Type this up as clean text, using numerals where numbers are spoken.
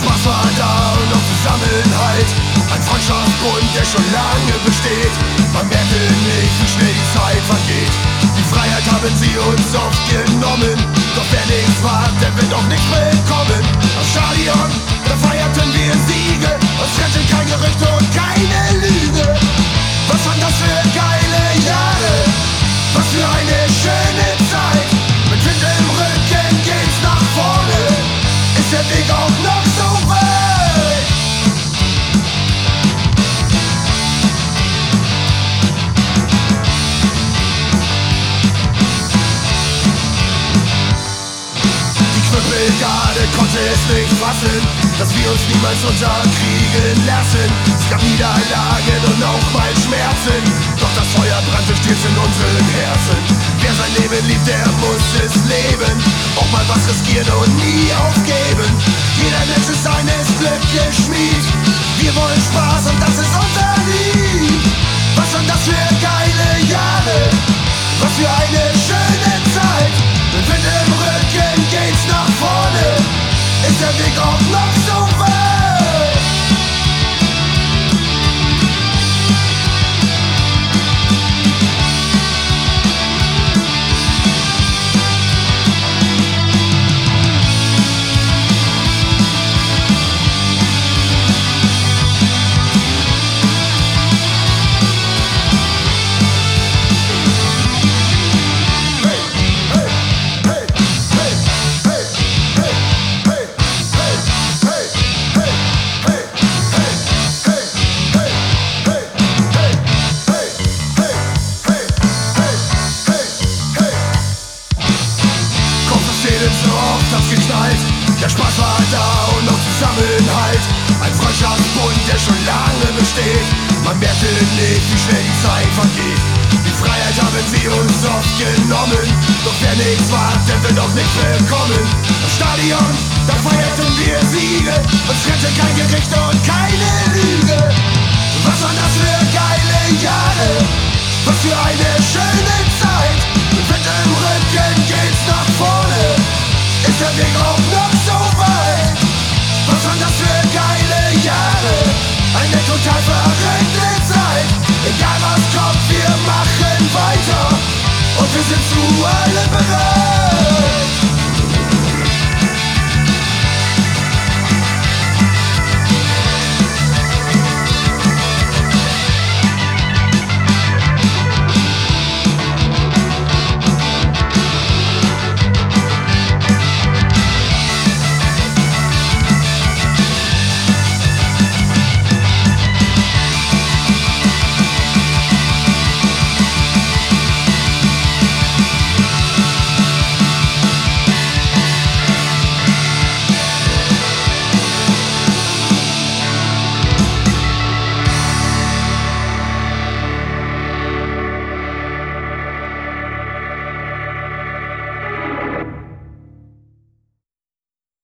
Spaß war da und noch Zusammenhalt. Ein Freundschaftsbund, der schon lange besteht. Man merkte nicht, wie schnell die Zeit vergeht. Die Freiheit haben sie uns oft genommen. Doch wer nichts wagt, der wird auch nichts bekommen. Am Stadion, da feierten wir Siege. Uns trennte kein Gerücht und keine Lüge. Was waren das für geile Jahre? Was für eine schöne Zeit. Mit Wind im Rücken geht's nach vorne. Ist der Weg auch noch so weit? Die Knüppelgarde konnte es nicht fassen, dass wir uns niemals unterkriegen lassen. Es gab Niederlagen und auch mal Schmerzen, doch das Feuer brannte stets in unseren Herzen. Wer sein Leben liebt, der muss es leben, auch mal was riskieren und nie aufgeben. Jeder Mensch ist seines Glückes Schmied. Wir wollen Spaß und das ist unser Lied. Was waren das für geile Jahre? Was für eine schöne Zeit. Mit Wind im Rücken geht's nach vorne. Ist der Weg auch noch so weit? So oft hat's geknallt, der Spaß war da und noch Zusammenhalt. Ein Freundschaftsbund, der schon lange besteht. Man merkte nicht, wie schnell die Zeit vergeht. Die Freiheit haben sie uns oft genommen, doch wer nichts wagt, der wird auch nichts bekommen. Am Stadion, da feierten wir Siege, uns trennte kein Gericht und keine Lüge. Was waren das für geile Jahre? Was für eine schöne Zeit. Mit Wind im Rücken geht's nach vorne. Ist der Weg auch noch so weit? Was waren das für geile Jahre? Eine total verrückte Zeit. Egal was kommt, wir machen weiter. Und wir sind zu allem bereit.